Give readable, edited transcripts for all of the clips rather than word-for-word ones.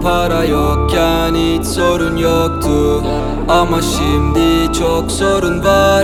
Para yokken hiç sorun yoktu, ama şimdi çok sorun var.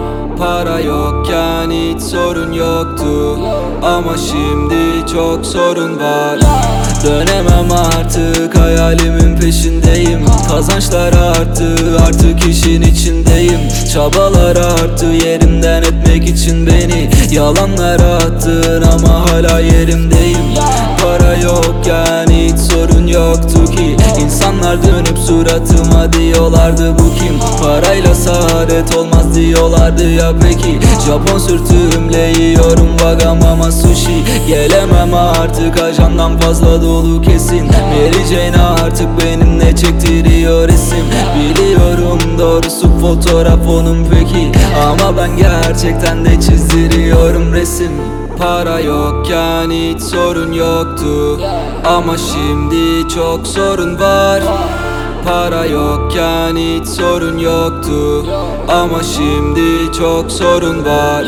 Para yokken hiç sorun yoktu, ama şimdi çok sorun var. Dönemem artık, hayalimin peşindeyim. Kazançlar arttı, artık işin içindeyim. Çabalar arttı, yerimden etmek için beni. Yalanlar attın ama hala yerimdeyim. Para yokken hiç sorun yoktu ki. İnsanlar dönüp suratıma diyorlardı bu kim? Parayla saadet olmaz diyorlardı ya peki. Japon sürtüğümle yiyorum Wagamama sushi. Gelemem artık, ajandan fazla dolu kesin. Mary Jane artık benimle çektiriyor resim. Biliyorum doğrusu fotoğraf onun peki, ama ben gerçekten de çizdiriyorum resim. Para yokken hiç sorun yoktu, ama şimdi çok sorun var. Para yokken hiç sorun yoktu, ama şimdi çok sorun var.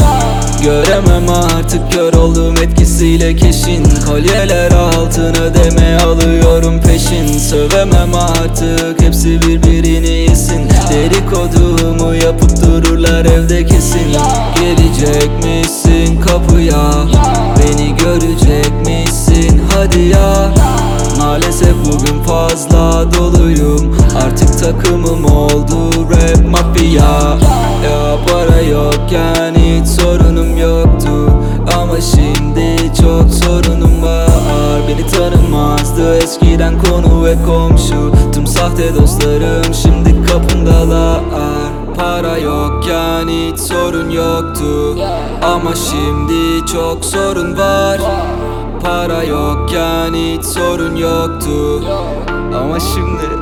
Göremem artık, kör oldum etkisiyle keşin. Kolyeler altın ödeme alıyorum peşin. Sövemem artık, hepsi birbirini yesin. Dedikodumu yapıp dururlar evde kesin. Gelecek misin kapıya, beni görecek misin hadi ya. Maalesef bugün fazla doluyum, artık takımım oldu rap mafya. Ya para yokken hiç sorunum yoktu, ama şimdi çok sorunum var. Beni tanımazdı eskiden konu ve komşu. Tüm sahte dostlarım şimdi kapımdalar. Para yokken hiç sorun yoktu, ama şimdi çok sorun var. Para yokken hiç sorun yoktu, ama şimdi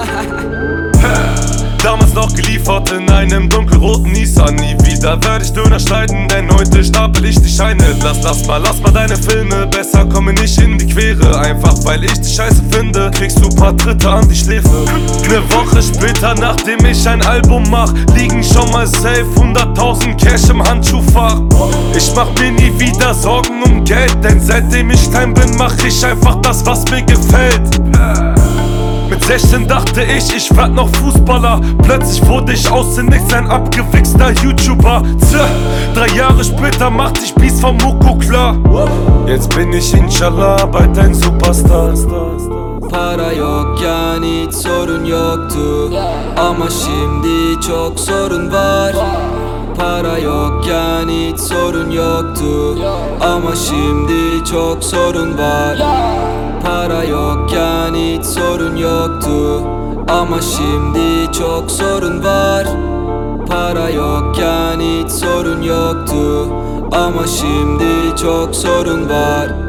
Damals noch geliefert in einem dunkelroten Nissan. Nie wieder werde ich Döner schneiden, denn heute stapel ich die Scheine. Lass mal deine Filme, besser komme nicht in die Quere. Einfach weil ich die Scheiße finde, kriegst du paar Tritte an die Schläfe. Ne Woche später, nachdem ich ein Album mach, liegen schon mal safe 100.000 Cash im Handschuhfach. Ich mach mir nie wieder Sorgen um Geld, denn seitdem ich klein bin, mach ich einfach das, was mir gefällt. Mit 16 dachte ich werd noch Fußballer. Plötzlich wurde ich aus dem Nichts ein abgewichster YouTuber. 3 Jahre später machte ich Beats vom Moko klar. Jetzt bin ich inshallah bald ein Superstar. Para yokken hiç sorun yoktu, ama şimdi çok sorun var. Para yokken hiç sorun yoktu, ama şimdi çok sorun var. Para yokken hiç sorun yoktu, ama şimdi çok sorun var. Para yokken hiç sorun yoktu, ama şimdi çok sorun var.